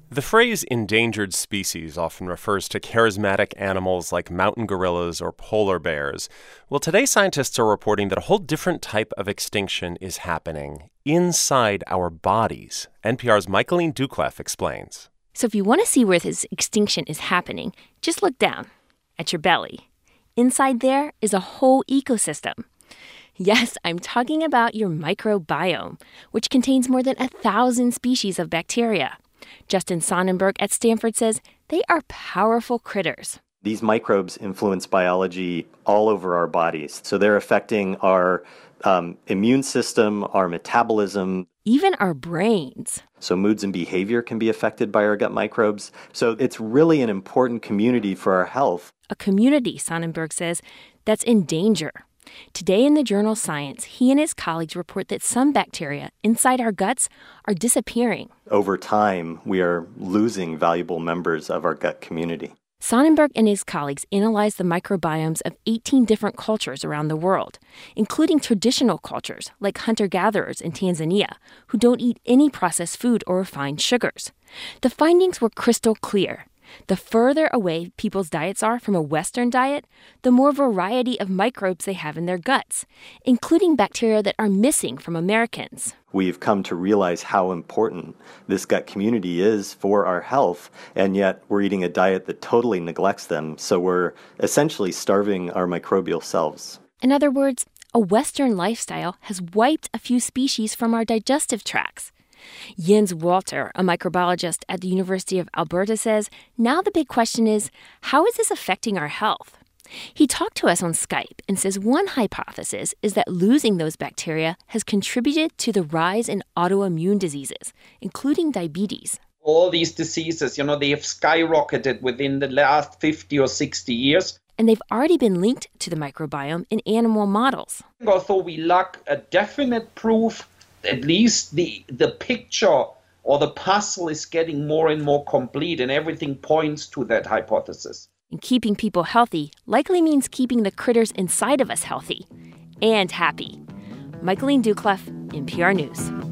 The phrase endangered species often refers to charismatic animals like mountain gorillas or polar bears. Well, today scientists are reporting that a whole different type of extinction is happening inside our bodies. NPR's Michaeline Doucleff explains. So if you want to see where this extinction is happening, just look down at your belly. Inside there is a whole ecosystem. Yes, I'm talking about your microbiome, which contains more than 1,000 species of bacteria. Justin Sonnenberg at Stanford says they are powerful critters. These microbes influence biology all over our bodies. So they're affecting our immune system, our metabolism. Even our brains. So moods and behavior can be affected by our gut microbes. So it's really an important community for our health. A community, Sonnenberg says, that's in danger. Today in the journal Science, he and his colleagues report that some bacteria inside our guts are disappearing. Over time, we are losing valuable members of our gut community. Sonnenberg and his colleagues analyzed the microbiomes of 18 different cultures around the world, including traditional cultures like hunter-gatherers in Tanzania, who don't eat any processed food or refined sugars. The findings were crystal clear. The further away people's diets are from a Western diet, the more variety of microbes they have in their guts, including bacteria that are missing from Americans. We've come to realize how important this gut community is for our health, and yet we're eating a diet that totally neglects them, so we're essentially starving our microbial selves. In other words, a Western lifestyle has wiped a few species from our digestive tracts. Jens Walter, a microbiologist at the University of Alberta, says now the big question is, how is this affecting our health? He talked to us on Skype and says one hypothesis is that losing those bacteria has contributed to the rise in autoimmune diseases, including diabetes. All these diseases, they have skyrocketed within the last 50 or 60 years. And they've already been linked to the microbiome in animal models. Although we lack a definite proof, at least the picture or the puzzle is getting more and more complete, and everything points to that hypothesis. And keeping people healthy likely means keeping the critters inside of us healthy and happy. Michaeline Doucleff, NPR News.